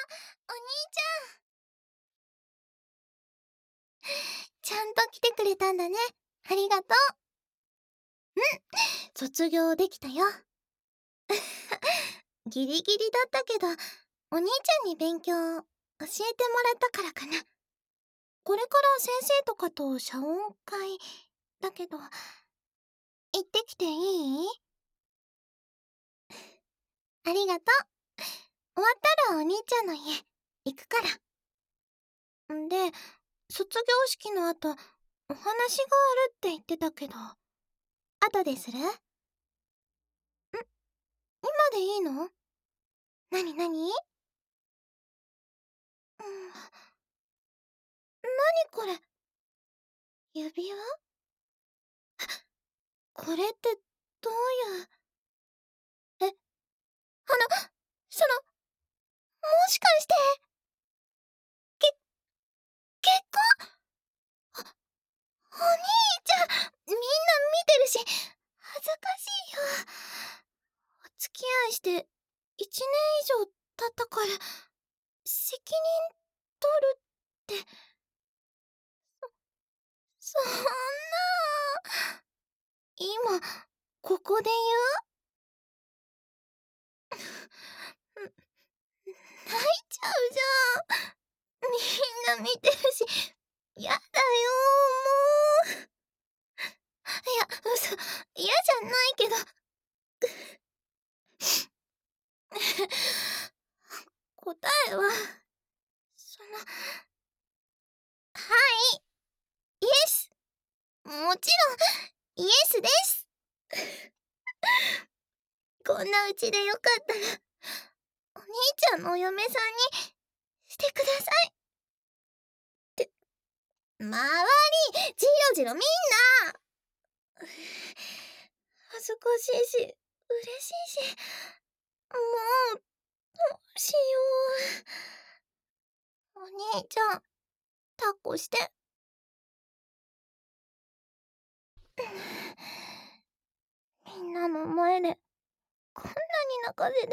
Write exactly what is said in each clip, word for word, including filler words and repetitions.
お兄ちゃん。ちゃんと来てくれたんだね。ありがとう。うん、卒業できたよ。ギリギリだったけど、お兄ちゃんに勉強教えてもらったからかな。これから先生とかと謝恩会だけど、行ってきていい？ありがとう。終わったらお兄ちゃんの家行くから。んで、卒業式の後、お話があるって言ってたけど、後でする？ん？今でいいの？なになに？うん。なにこれ？指輪？これってどういう…え、あの、その、もしかして、け、結婚？あ、お兄ちゃん、みんな見てるし、恥ずかしいよ。お付き合いして一年以上経ったから、責任取るって、そ、そんな。今、ここで言う？泣いちゃうじゃん。みんな見てるし、やだよー、もう。いや、嘘、嫌じゃないけど。答えは、その、はい、イエス。もちろん、イエスです。こんなうちでよかったら、お兄ちゃんのお嫁さんにしてください。って、周り、じろじろみんな。恥ずかしいし、嬉しいし、もう、どうしよう。お兄ちゃん、抱っこして。みんなの前で、こんなに泣かせ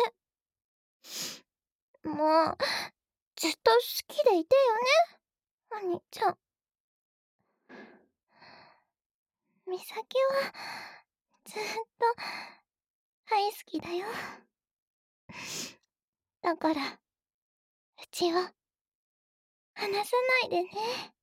て。もう、ずっと好きでいてよね、お兄ちゃん。美咲は、ずっと、大好きだよ。だから、うちを、離さないでね。